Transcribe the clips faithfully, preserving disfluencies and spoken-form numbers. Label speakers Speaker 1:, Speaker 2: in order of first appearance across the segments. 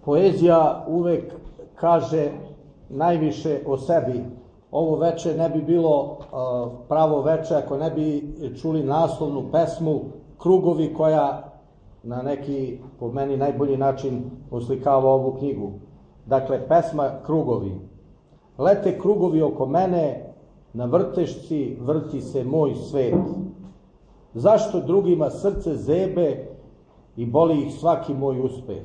Speaker 1: Poezija uvek kaže najviše o sebi. Ovo veče ne bi bilo pravo veče ako ne bi čuli naslovnu pesmu Krugovi, koja na neki, po meni, najbolji način oslikava ovu knjigu. Dakle, pesma Krugovi. Lete krugovi oko mene, na vrtešci vrti se moj svet. Zašto drugima srce zebe i boli ih svaki moj uspeh?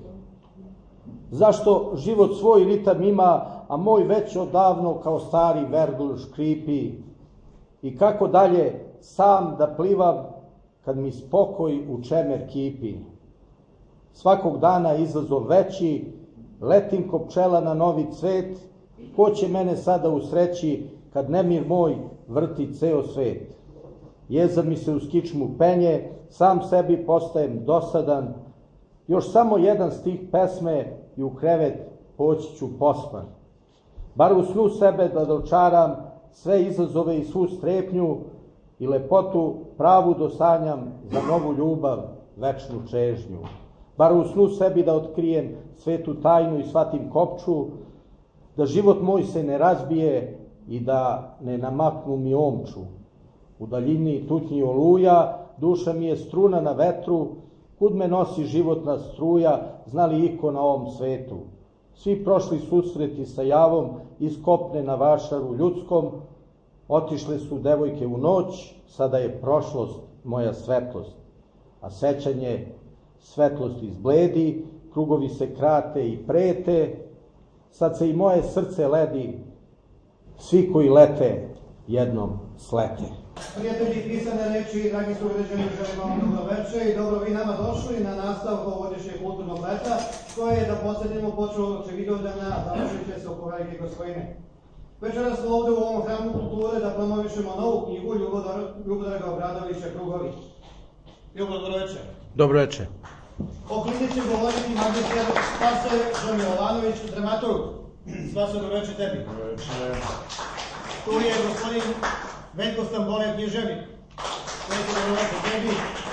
Speaker 1: Zašto život svoj ritam ima, a moj već odavno kao stari verdul škripi? I kako dalje sam da plivam kad mi spokoj u čemer kipi? Svakog dana izazov veći, letim ko pčela na novi cvet. Ko će mene sada usreći kad nemir moj vrti ceo svet? Jeza mi se uz kičmu penje, sam sebi postajem dosadan. Još samo jedan stih pesme i u krevet poći ću pospan. Bar u snu sebe da dočaram sve izazove i svu strepnju i lepotu pravu dosanjam za novu ljubav, večnu čežnju. Bar u snu sebi da otkrijem svetu tajnu i shvatim kopču, da život moj se ne razbije i da ne namaknu mi omču. U daljini tutnji oluja, duša mi je struna na vetru, kud me nosi životna struja, znali iko na ovom svetu. Svi prošli susreti sa javom iskopne na vašaru ljudskom, otišle su devojke u noć, sada je prošlost moja svetlost. A sećanje svetlost izbledi, krugovi se krate i prete, sad se i moje srce ledi, svi koji lete jednom slete.
Speaker 2: Prijatelji pisane reči, dragi sugrađani, želim vam dobro veče i dobro vi nama došli na nastavku ovogodišnjeg kulturnog leta, koje je, da podsjetimo, počelo od Vidovdana, a završit će se oko Velike Gostojine. Večeras smo ovde u ovom hramu kulture da promovišemo novu knjigu Ljubodraga Obradovića Krugovi. Ljubo, dobro veče.
Speaker 1: Dobro veče.
Speaker 2: O knjizi će govoriti magistar Spasoje Milovanović, dramaturg. Spasoje, dobro veče tebi.
Speaker 3: Dobro veče.
Speaker 2: Tu je gospodin Veljko Stambole, književnik. Veljko, dobro veče tebi.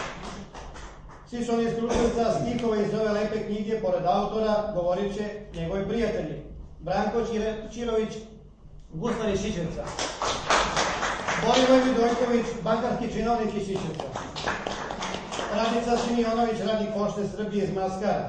Speaker 2: Svi su oni stručnjaci stihova iz ove lepe knjige, pored autora, govorit će njegovi prijatelji. Branko Čirović, guslar iz Šiševca. Borivoje Vidojković, bankarski činovnik iz Šiševca. Radica Simionović, radnik Pošte Srbije iz Maskara.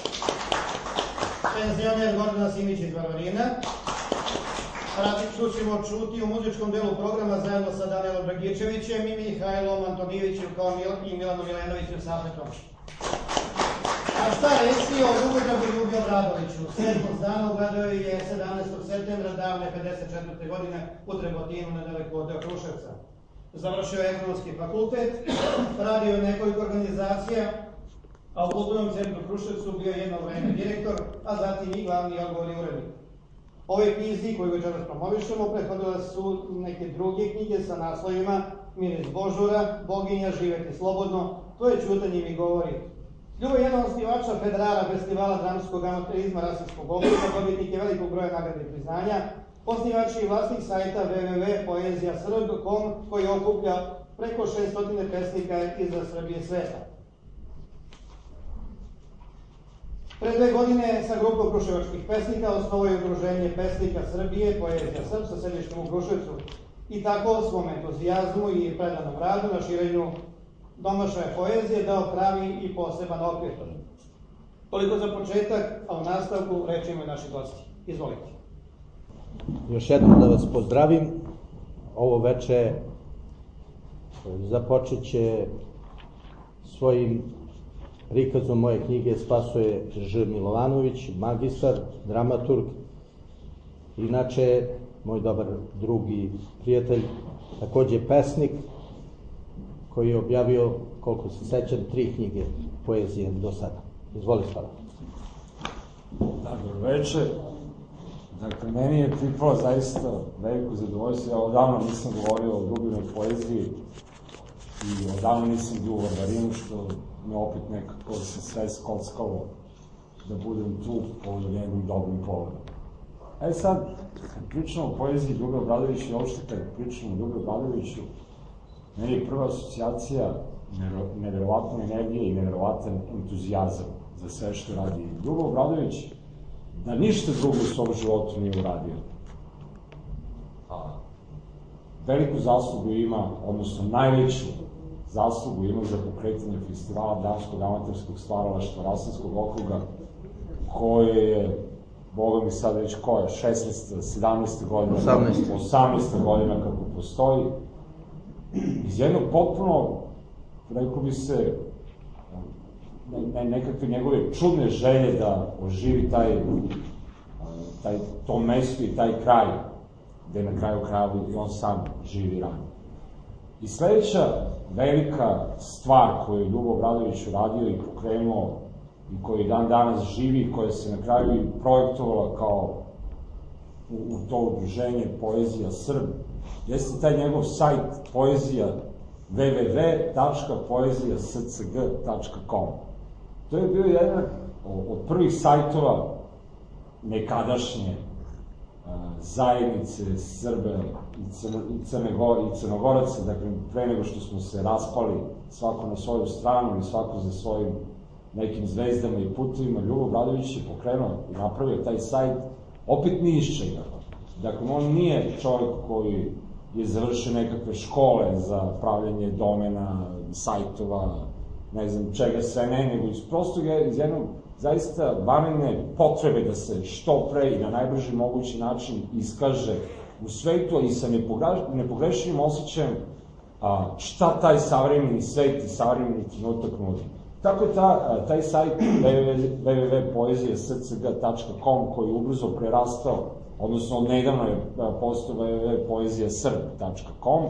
Speaker 2: Penzioner Gordana Simić iz Varvarina. Radnik ćemo čuti u muzičkom delu programa zajedno sa Danijelom Dragičevićem i Mihajlom Antonijevićem kao i Milanom Milenovićem Safetom. A šta reći o Ljubodragu Ljubi Obradoviću? Sedmog dana ugledao je sedamnaestog septembra davne pedeset četvrte godine u Trebotinu, nedaleko od Kruševca. Završio je ekonomski fakultet, radio je nekoliko organizacija, a u Kulturnom centru Kruševcu bio jedno vreme direktor, a zatim i glavni i odgovorni urednik. Ove knjizi koju večeras promovišemo prethodile su neke druge knjige sa naslovima Miris Božura, Boginja, Živeti slobodno, to je Ćutanje mi govori. Ljubo je jedan od osnivača Federala festivala dramskog amaterizma Rasinskog oblika, dobitnik je velikog broja nagrada i priznanja, osnivač i vlasnik sajta w w w tačka poezija srb tačka com koji okuplja preko šesto pesnika iz Srbije sveta. Pre dve godine sa grupom kruševačkih pesnika osnovao je Udruženje pesnika Srbije, Poezija Srb, sa sedištem u Kruševcu. I tako svom entuzijazmu i predanom radu na širenju domašaja poezije dao pravi i poseban okvir. Toliko za početak, a u nastavku reč imaju naši gosti. Izvolite.
Speaker 1: Još jednom da vas pozdravim. Ovo veče započet će svojim prikazom moje knjige Spasoje Ž. Milovanović, magistar, dramaturg, inače moj dobar drug i prijatelj, takođe pesnik, koji je objavio, koliko se sećam, tri knjige poezije do sada. Izvoli, Spava.
Speaker 3: Dobro veče. Dakle, meni je pripalo zaista veliko zadovoljstvo. Ja odavno nisam govorio o Ljubinoj poeziji i odavno nisam bio u Varvarinu, što me opet nekako se sve skockalo da budem tu povodom njegovim dobrim povodom. E sad, kad pričamo o poeziji Ljube Obradovića i uopšte kad pričamo o Ljube Obradoviću, meni je prva asocijacija neverovatna energija i neverovatan entuzijazam za sve što radi. Ljube Obradović da ništa drugo u svom životu nije uradio. Veliku zaslugu ima, odnosno najveću zaslugu ima za pokretanje festivala dramskog amaterskog stvaralaštva Rasinskog okruga, koje je, boga mi sad već koja, šesnaesta, sedamnaesta godina, osamnaesta godina kako postoji, iz jednog potpuno, rekao bi se, ne, nekakve njegove čudne želje da oživi taj, taj, to mesto i taj kraj, gde na kraju krajeva i on sam živi i radi. I sledeća velika stvar koju je Ljubo Obradović uradio i pokrenuo i koji dan danas živi i koja se na kraju i projektovala kao u, u to udruženje Poezija Srb, jeste taj njegov sajt poezija w w w tačka poezija s c g tačka com. To je bio jedan od prvih sajtova nekadašnje zajednice Srbe i Crnogoraca, dakle, pre nego što smo se raspali svako na svoju stranu i svako za svojim nekim zvezdama i putovima, Ljubo Obradović je pokrenuo i napravio taj sajt, opet ni iz čega. Dakle, on nije čovjek koji je završio nekakve škole za pravljanje domena, sajtova, ne znam čega sve ne, nego iz prostog iz jednog zaista vanredne potrebe da se što pre i na najbrži mogući način iskaže u svetu i sa nepogrešivim osjećajem šta taj savremeni svet i savremeni trenutak nudi. Tako je taj sajt w w w tačka poezija s c g tačka com koji je ubrzo prerastao, odnosno odnedavno je postao w w w tačka poezija srb tačka com,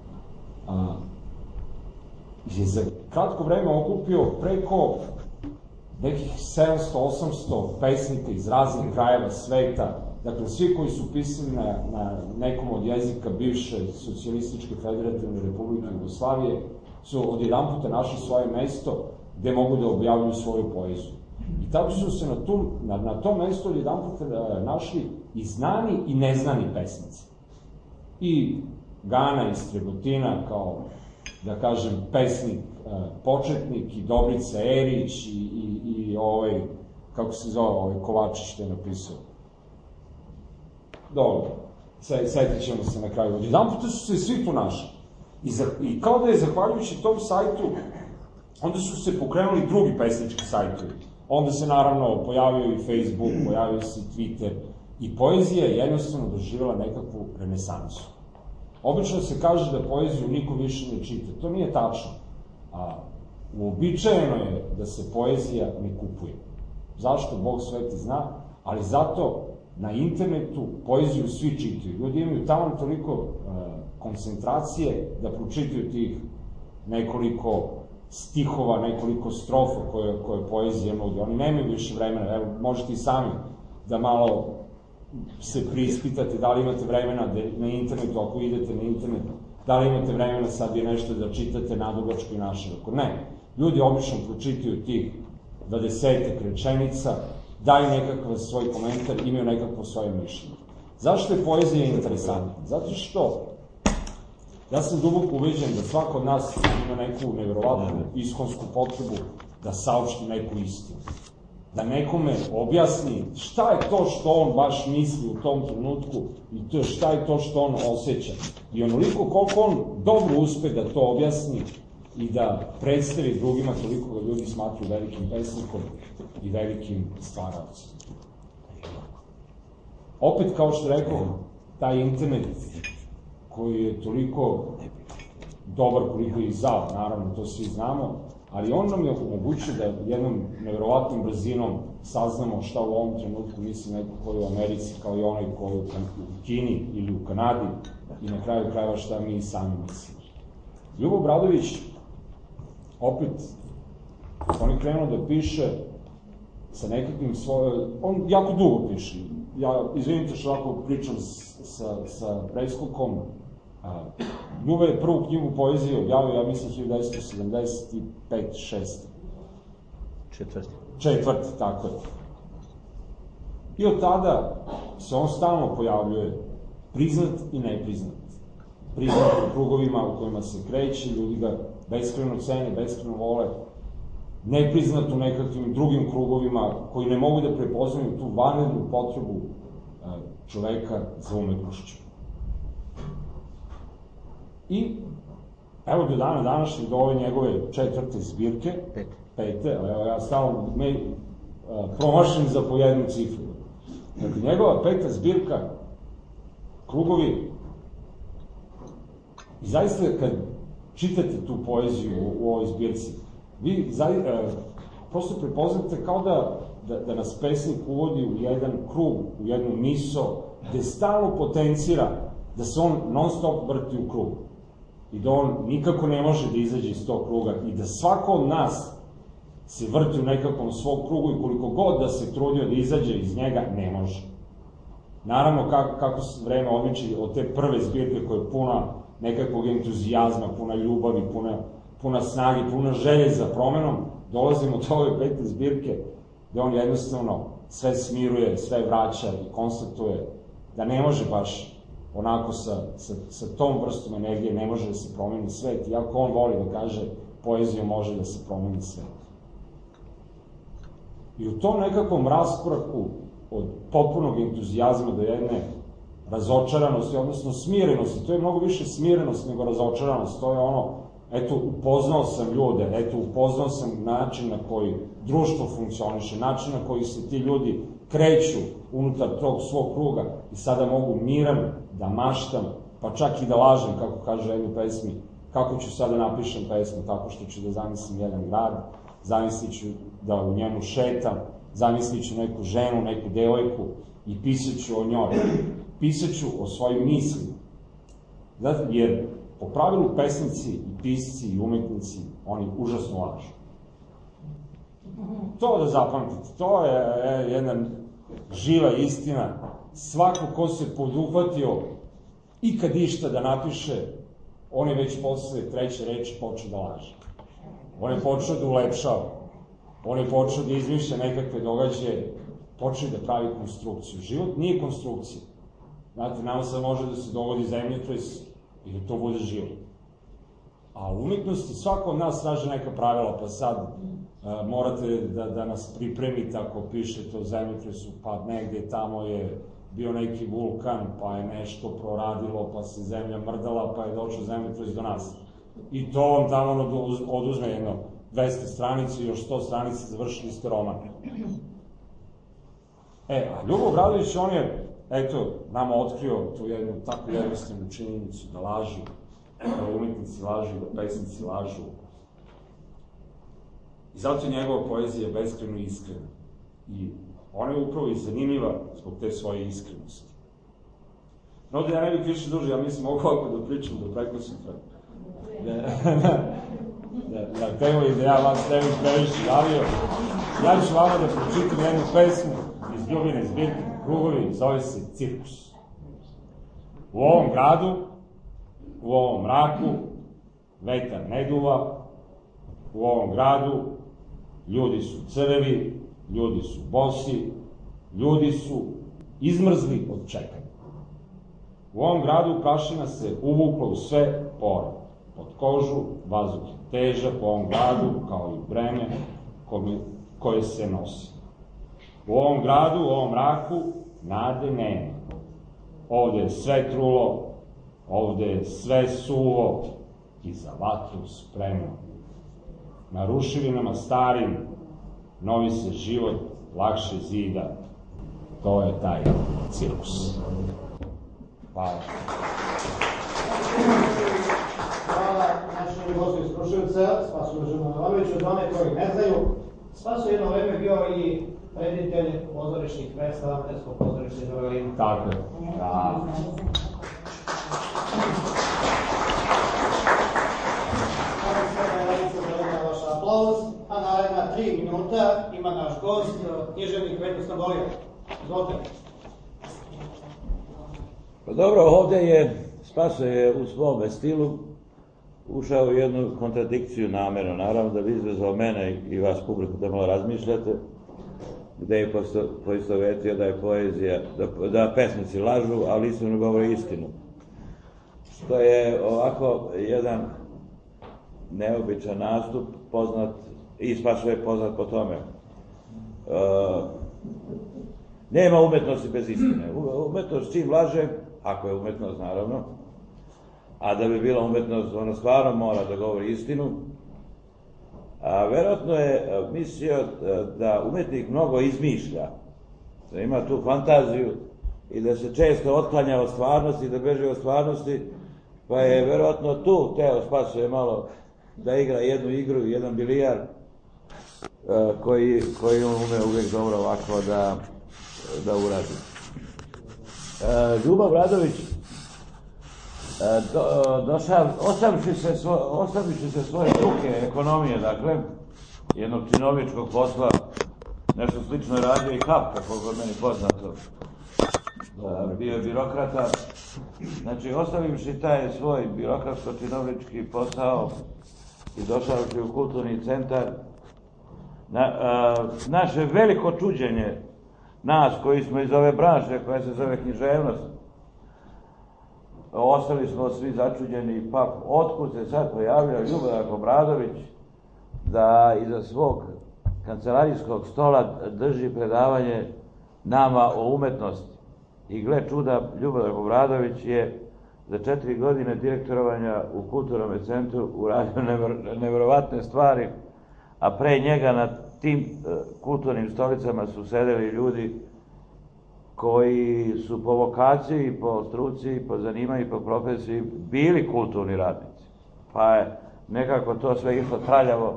Speaker 3: je za kratko vreme okupio preko nekih sedamsto osamsto pesnika iz raznih krajeva sveta, dakle svi koji su pisali na, na nekom od jezika bivše Socijalističke federativne republike Jugoslavije, su odjedan puta našli svoje mesto gde mogu da objavljuju svoju poeziju. I tako su se na, tu, na, na tom mestu odjedan puta našli i znani i neznani pesnici. I Gana iz Trebotina kao, da kažem, pesnik, početnik, i Dobrica Erić i, i, i ovaj, kako se zove, ovaj Kovačić što je napisao. Dobro, setit ćemo se na kraju. Jedan puta su se svi tu našli. I, za, I kao da je zahvaljujući tom sajtu, onda su se pokrenuli drugi pesnički sajtovi. Onda se naravno pojavio i Facebook, pojavio se i Twitter. I poezija je jednostavno doživjela nekakvu renesansu. Obično se kaže da poeziju niko više ne čita. To nije tačno. A, uobičajeno je da se poezija ne kupuje. Zašto? Bog sveti zna, ali zato na internetu poeziju svi čitaju. Ljudi imaju tamo toliko uh, koncentracije da pročitaju tih nekoliko stihova, nekoliko strofa koje, koje poezija nudi. Oni nemaju više vremena. Evo, možete i sami da malo se prispitate da li imate vremena na internetu, ako idete na internet, da li imate vremena sad je nešto da čitate nadugačko i naširoko. Ne. Ljudi obično pročitaju tih dvadesetak rečenica, daju nekakav svoj komentar, imaju nekakvo svoje mišljenje. Zašto je poezija interesantna? Zato što ja sam duboko ubeđen da svako od nas ima neku neverovatnu ishonsku potrebu da saopšti neku istinu. Da nekome objasni šta je to što on baš misli u tom trenutku i to šta je to što on osjeća. I onoliko koliko on dobro uspe da to objasni i da predstavi drugima, toliko ga ljudi smatruju velikim pesnikom i velikim stvaralcem. Opet, kao što rekao, taj internet koji je toliko dobar koliko je i zao, naravno, to svi znamo, ali on nam je omogućio da jednom neverovatnom brzinom saznamo šta u ovom trenutku misli neko koji je u Americi, kao i onaj koji je u Kini ili u Kanadi, i na kraju krajeva šta mi sami mislimo. Ljubo Obradović, opet, on je krenuo da piše sa nekakvim svojom, on jako dugo piše, ja, izvinite što ovako pričam sa, sa preskokom, Ljubo je prvu knjigu poezije objavio, ja mislim, hiljadu devetsto sedamdeset pete šeste Četvrti. Četvrti, tako je. I od tada se on stalno pojavljuje, priznat i nepriznat. Priznat u krugovima u kojima se kreće, ljudi ga beskreno cene, beskreno vole. nepriznat u nekakvim drugim krugovima koji ne mogu da prepoznaju tu vanrednu potrebu čoveka za umetnošću. I evo do dana današnjeg, do ove njegove četvrte zbirke, pete, evo ja stavno promašim za po jednu cifru. Dakle, njegova peta zbirka, Krugovi, i zaista kad čitate tu poeziju u ovoj zbirci, vi prosto prepoznate kao da nas pesnik uvodi u jedan krug, u jednu miso, gde stalno potencira da se on non stop vrti u krug i da on nikako ne može da izađe iz tog kruga i da svako od nas se vrti u nekakvom svog krugu i koliko god da se trudio da izađe iz njega, ne može. Naravno, kako se vreme odmiče od te prve zbirke koja je puna nekakvog entuzijazma, puna ljubavi, puna snage, puna želje za promenom, dolazimo do ove pete zbirke gde on jednostavno sve smiruje, sve vraća i konstatuje da ne može baš onako sa tom vrstom energije ne može da se promeni svet, iako on voli da kaže poezijom može da se promeni svet. I u tom nekakvom rasporaku od potpunog entuzijazma do jedne razočaranosti, odnosno smirenosti, to je mnogo više smirenost nego razočaranost, to je ono, eto, upoznao sam ljude, eto, upoznao sam način na koji društvo funkcioniše, način na koji se ti ljudi kreću unutar tog svog kruga i sada mogu miran da maštam, pa čak i da lažem, kako kaže jednu pesmi, kako ću sada napišem pesmu, tako što ću da zamislim jedan grad, zamislit ću da u njemu šetam, zamislit ću neku ženu, neku devojku i pisat ću o njoj, pisat ću o svojim mislima. Znate, jer po pravilu pesnici i pisci i umetnici, oni užasno lažu. To da zapamtite, to je jedna živa istina. Svako ko se poduhvatio ikad išta da napiše, on je već posle treće reči počeo da laže. On je počeo da ulepšava. On je počeo da izmišlja nekakve događaje, počeo da pravi konstrukciju. Život nije konstrukcija. Znate, nama sad može da se dogodi zemljotres i da to bude život. A u umetnosti svako od nas traži neka pravila, pa sad morate da nas pripremite ako pišete o zemljotresu, pa negde tamo je bio neki vulkan, pa je nešto proradilo, pa se zemlja mrdala, pa je došao zemljotres do nas. I to vam tamo oduzme jedno dvesta stranica i još sto stranica završili ste roman. E, a Ljubo Obradović, on je, eto, nama otkrio tu jednu tako jednostavnu činjenicu da lažu, da umetnici lažu, da pesnici lažu. I zato je njegova poezija beskrajno iskrena. I ona je upravo i zanimljiva zbog te svoje iskrenosti. No, da ja ne bih više duže, ja mislim mogu ovako da pričam do preko sutra. Na temu i da ja vas ne bih previše javio. Ja ću vama da pročitam jednu pesmu iz Ljubine zbirke Krugovi, zove se Cirkus. U ovom gradu, u ovom mraku, vetar ne duva, u ovom gradu ljudi su crvi, ljudi su bosi, ljudi su izmrzli od čekanja. U ovom gradu prašina se uvukla u sve pore, pod kožu, vazduh je težak u ovom gradu, kao i breme koje se nosi. U ovom gradu, u ovom mraku, nade nema. Ovde je sve trulo, ovde je sve suvo i za vatru spremno. Na ruševinama starim novi se život lakše zida. To je taj cirkus. Hvala.
Speaker 2: Hvala našem gostu iz Kruševca, Spasu Živanoviću. Za one koji ne znaju, Spasu je jedno vreme bio i reditelj pozorišnih predstava Mestskog pozorišta iz Rogalina.
Speaker 3: Tako je. Da.
Speaker 2: A naredna tri minuta ima naš gost, književnik Veljko Stambolijev. Izvolite.
Speaker 4: Pa dobro, ovde je, Spaso je u svome stilu ušao u jednu kontradikciju namerno, naravno da bi izvezao mene i vas publiku da malo razmišljate, gde je poistovetio da je poezija, da pesnici lažu, ali iskreno govore istinu. Što je ovako jedan neobičan nastup, poznat i Spaso je poznat po tome. E, nema umetnosti bez istine. Umetnost čim laže, ako je umetnost naravno, a da bi bila umetnost, ona stvarno mora da govori istinu. A verovatno je mislio da umetnik mnogo izmišlja, da ima tu fantaziju i da se često otklanja od stvarnosti, da beže od stvarnosti, pa je verovatno tu teo Spaso je malo da igra jednu igru, jedan bilijar, koji, koji on ume uvijek dobro ovako da, da uradi. Ljuba Obradović, do, došao, ostavivši se, svo, ostavivši se svoje struke ekonomije, dakle, jednog činovničkog posla, nešto slično je radio i Kafka, koliko je meni poznato. Bio je birokrata, znači ostavivši taj svoj birokratsko-činovnički posao i došavši u kulturni centar, na, a, naše veliko čuđenje, nas koji smo iz ove branše koja se zove književnost, ostali smo svi začuđeni, pa otkud se sad pojavio Ljubodrag Obradović da iza svog kancelarijskog stola drži predavanje nama o umetnosti. I gle čuda, Ljubodrag Obradović je za četiri godine direktorovanja u kulturnom centru uradio nevjerovatne stvari, a pre njega na tim kulturnim stolicama su sedeli ljudi koji su po vokaciji, po struci, po zanimanju, po profesiji bili kulturni radnici. Pa je nekako to sve išlo traljavo.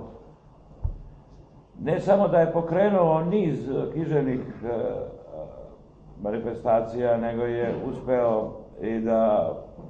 Speaker 4: Ne samo da je pokrenuo niz književnih manifestacija, nego je uspeo i da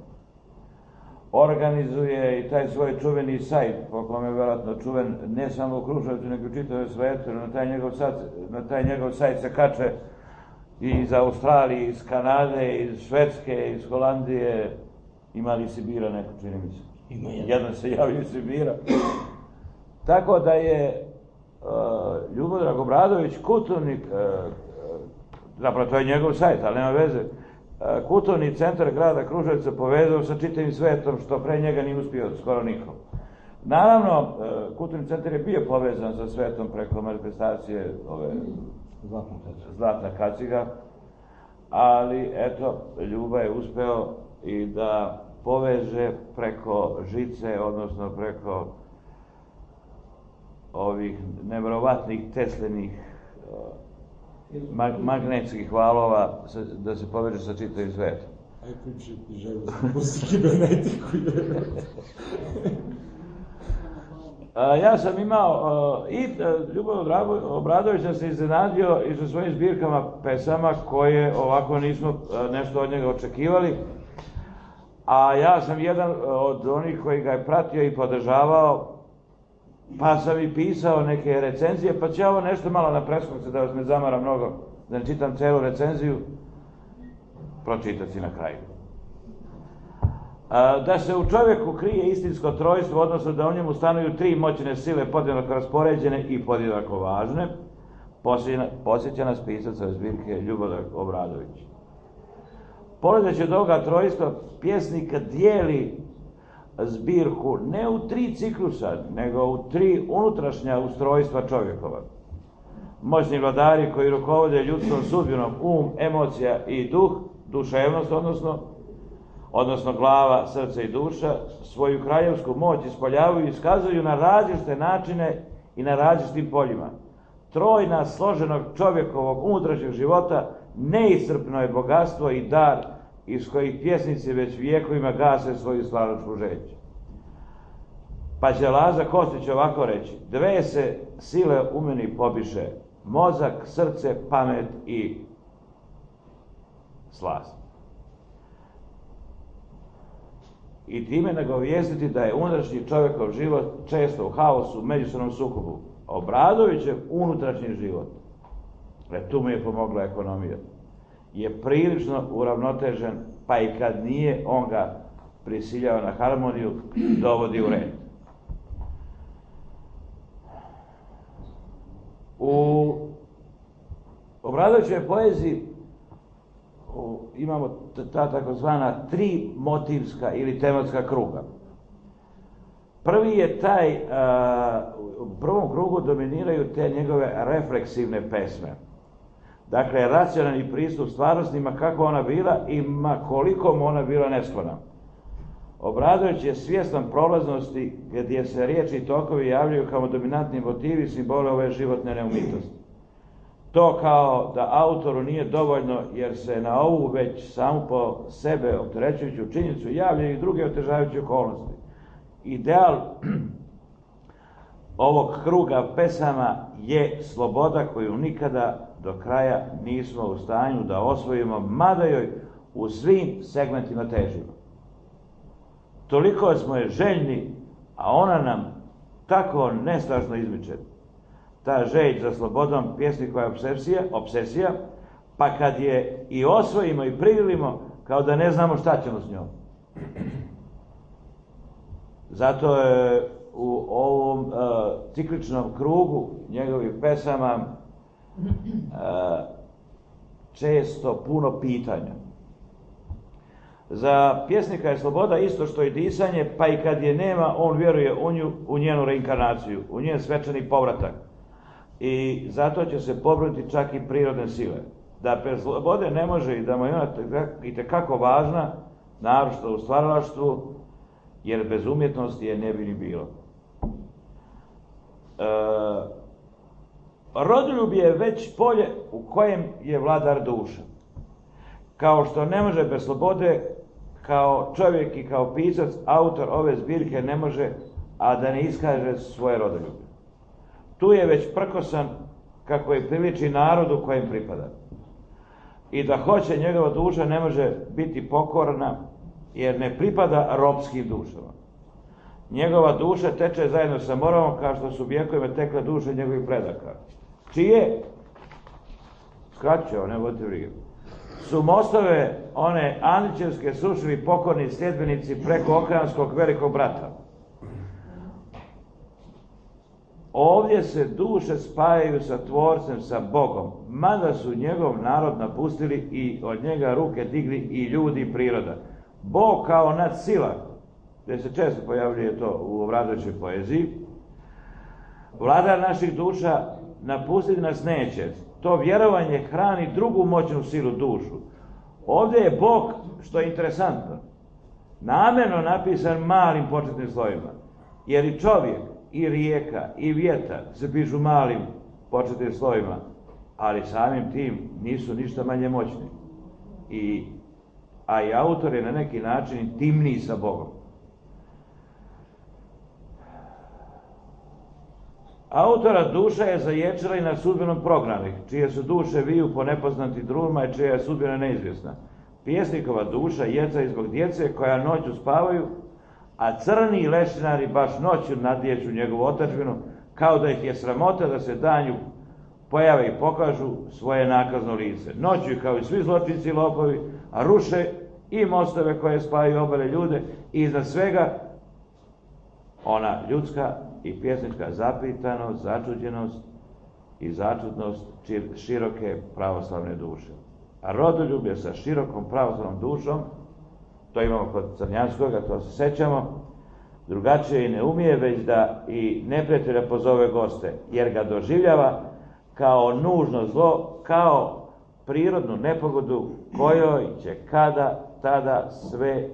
Speaker 4: organizuje i taj svoj čuveni sajt, po kome je vjerojatno čuven ne samo u Kruševcu, nego u čitavoj svetu. Na taj njegov sajt, na taj njegov sajt se kače i iz Australije, iz Kanade, iz Švedske, iz Holandije. Ima li Sibira neko, čini mi se?
Speaker 5: Ima jedan.
Speaker 4: Jedan se javio iz Sibira. Tako da je uh, Ljubodrag Obradović kulturnik, uh, zapravo to je njegov sajt, ali nema veze, uh, kulturni centar grada Kruševca povezao sa čitavim svetom, što pre njega nije uspio skoro niko. Naravno, uh, kulturni centar je bio povezan sa svetom preko manifestacije ove Zlatna kaciga, ali eto, Ljuba je uspeo i da poveže preko žice, odnosno preko ovih nevjerovatnih teslenih mag magnetskih valova da se poveže sa čitavim svetom.
Speaker 3: Aj priči ti želju za kibernetiku.
Speaker 4: Ja sam imao i Ljubodrag Obradović se iznenadio i sa svojim zbirkama pesama koje ovako nismo nešto od njega očekivali, a ja sam jedan od onih koji ga je pratio i podržavao, pa sam i pisao neke recenzije, pa ću ja ovo nešto malo na preskoku da vas ne zamara mnogo, da ne čitam celu recenziju, pročitati na kraju. Da se u čovjeku krije istinsko trojstvo, odnosno da u njemu stanuju tri moćne sile podjednako raspoređene i podjednako važne, posjeća nas pisac ove zbirke Ljubodrag Obradović. Polazeći od ovoga trojstva, pjesnik dijeli zbirku ne u tri ciklusa, nego u tri unutrašnja ustrojstva čovjekova. Moćni vladari koji rukovode ljudskom sudbinom, um, emocija i duh, duševnost, odnosno, odnosno glava, srce i duša, svoju kraljevsku moć ispoljavaju i iskazuju na različite načine i na različitim poljima. Trojna složenog čovjekovog unutrašnjeg života neiscrpno je bogatstvo i dar iz kojih pjesnici već vijekovima gase svoju stvaralačku želju. Pa će Laza Kostić ovako reći: dve se sile u meni pobiše, mozak, srce, pamet i slast. I time nagovijestiti da je unutrašnji čovjekov život često u haosu, međusobnom sukobu. Obradovićev unutrašnji život, e tu mu je pomogla ekonomija, je prilično uravnotežen, pa i kad nije, on ga prisiljava na harmoniju, dovodi u red. U Obradovićevoj poeziji imamo ta takozvana tri motivska ili tematska kruga. Prvi je taj, u prvom krugu dominiraju te njegove refleksivne pesme. Dakle, racionalni pristup stvarnostima kako ona bila i ma koliko mu ona bila nesklona. Obradović je svjestan prolaznosti gdje se riječi i tokovi javljaju kao dominantni motivi simbole ove životne neumitosti. To kao da autoru nije dovoljno jer se na ovu već samu po sebe opterećujuću činjenicu javljaju i druge otežavajuće okolnosti. Ideal ovog kruga pesama je sloboda koju nikada do kraja nismo u stanju da osvojimo, mada joj u svim segmentima težimo. Toliko smo je željni, a ona nam tako nestašno izmiče. Ta želj za slobodom pjesnikova je obsesija, obsesija, pa kad je i osvojimo i privilimo, kao da ne znamo šta ćemo s njom. Zato je u ovom uh, cikličnom krugu njegovih pesama uh, često puno pitanja. Za pjesnika je sloboda isto što i disanje, pa i kad je nema, on vjeruje u nju, u njenu reinkarnaciju, u njen svečani povratak. I zato će se pobrati čak i prirodne sile. Da bez slobode ne može i da mu je ona itekako važna, naročito u stvaralaštvu, jer bez umjetnosti je ne bi ni bilo. E, rodoljub je već polje u kojem je vladar duša. Kao što ne može bez slobode, kao čovjek i kao pisac, autor ove zbirke ne može, a da ne iskaže svoje rodoljublje. Tu je već prkosan kako je priliči narodu kojem pripada. I da hoće, njegova duša ne može biti pokorna, jer ne pripada ropskim dušama. Njegova duša teče zajedno sa moralom, kao što su vjekovima tekle duše njegovih predaka. Čije? Skraćao, ne vodite brige. Su mostove one Anićevske srušili pokorni sljedbenici preko okeanskog velikog brata. Ovdje se duše spajaju sa Tvorcem, sa Bogom, mada su njegov narod napustili i od njega ruke digli i ljudi i priroda. Bog kao nadsila, gdje se često pojavljuje to u Obradovićevoj poeziji, vladar naših duša napustiti nas neće. To vjerovanje hrani drugu moćnu silu, dušu. Ovdje je Bog, što je interesantno, namjerno napisan malim početnim slovima, jer i čovjek, i rijeka, i vjetar se pišu malim početnim slovima, ali samim tim nisu ništa manje moćni. I, a i autor je na neki način intimniji sa Bogom. Autora duša je zaječila i na sudbenom prognanih, čije su duše viju po nepoznatim drumima i čija je sudbina neizvjesna. Pjesnikova duša jeca izbog djece koja noću spavaju, a crni lešinari baš noću nadjeću njegovu otadžbinu, kao da ih je sramota da se danju pojave i pokažu svoje nakazno lice. Noću, kao i svi zločinci i lopovi, ruše i mostove koje spajaju obale ljude i iznad svega ona ljudska i pjesnička zapitanost, začuđenost i začudnost široke pravoslavne duše. A rodoljub je sa širokom pravoslavnom dušom, to imamo kod Crnjanskoga, to se sećamo, drugačije i ne umije, već da i neprijatelja pozove goste, jer ga doživljava kao nužno zlo, kao prirodnu nepogodu kojoj će kada tada sve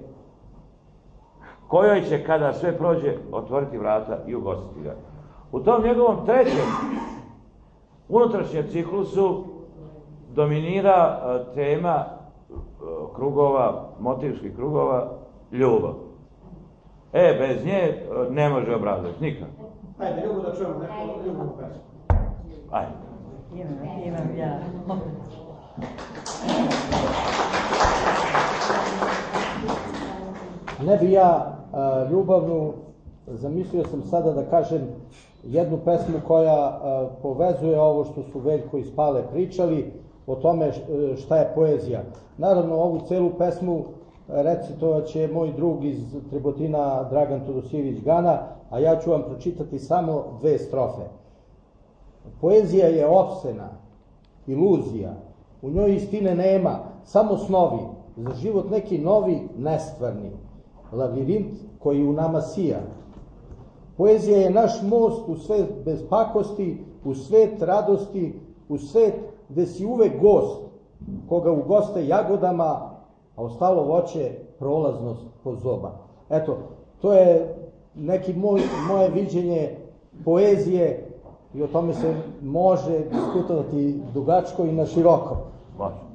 Speaker 4: kojoj će kada sve prođe otvoriti vrata i ugostiti ga. U tom njegovom trećem unutrašnjem ciklusu dominira tema krugova, motivskih krugova, ljubav. E, bez nje ne može Obradović, nikad.
Speaker 2: Ajde, ljubav da čujemo neko ljubavnu pesmu.
Speaker 4: Ajde.
Speaker 5: Imam, imam ja.
Speaker 1: Ne bi ja a, ljubavnu, zamislio sam sada da kažem jednu pesmu koja a, povezuje ovo što su Veljko i Spale pričali, o tome šta je poezija. Naravno, ovu celu pesmu recitovat će moj drug iz Trebotina, Dragan Todosijević Gana, a ja ću vam pročitati samo dve strofe. Poezija je opsena, iluzija, u njoj istine nema, samo snovi, za život neki novi, nestvarni, labirint koji u nama sija. Poezija je naš most u svet bez pakosti, u svet radosti, u svet gde si uvek gost, koga ugoste jagodama, a ostalo voće prolaznost po zoba. Eto, to je neki moj, moje viđenje poezije i o tome se može diskutovati dugačko i na široko.
Speaker 4: Može.